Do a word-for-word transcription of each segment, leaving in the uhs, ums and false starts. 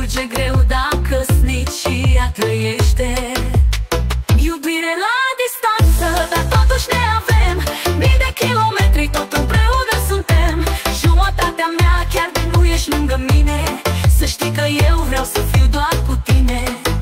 Curge greu, dar căsnicia trăiește. Iubire la distanță, dar totuși ne avem. Mii de kilometri, tot împreună suntem. Jumătatea mea, chiar de nu ești lângă mine. Să știi că eu vreau să fiu doar cu tine.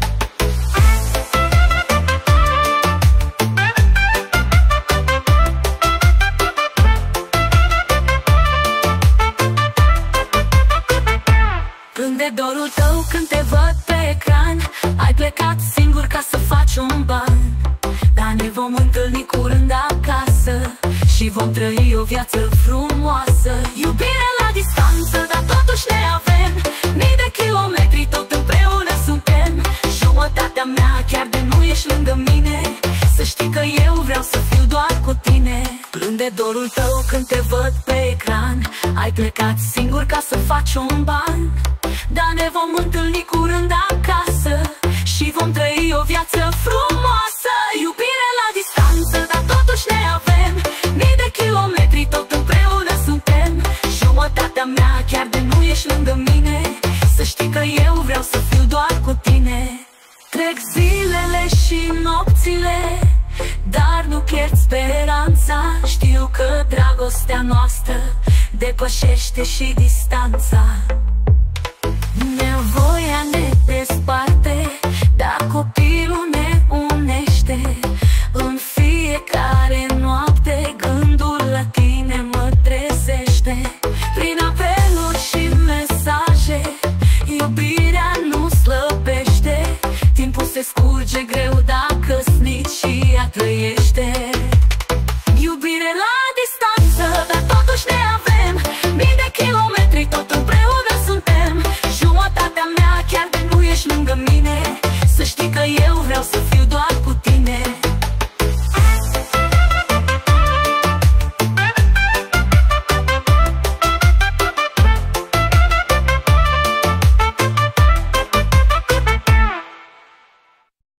Plâng de dorul tău când te văd pe ecran. Ai plecat singur ca să faci un ban, dar ne vom întâlni curând acasă și vom trăi o viață frumoasă. Iubire la distanță, dar totuși ne avem. Mii de kilometri, tot împreună suntem. Jumătatea mea, chiar de nu ești lângă mine. Să știi că eu vreau să fiu doar cu tine. Plâng de dorul tău când te văd pe ecran. Ai plecat singur ca să faci un ban, dar ne vom întâlni curând acasă și vom trăi o viață frumoasă. Iubire la distanță, dar totuși ne avem. Mii de kilometri, tot împreună suntem. Jumătatea mea, chiar de nu ești lângă mine. Să știi că eu vreau să fiu doar cu tine. Trec zilele și nopțile, dar nu pierd speranța. Știu că dragostea noastră depășește și distanța. Ne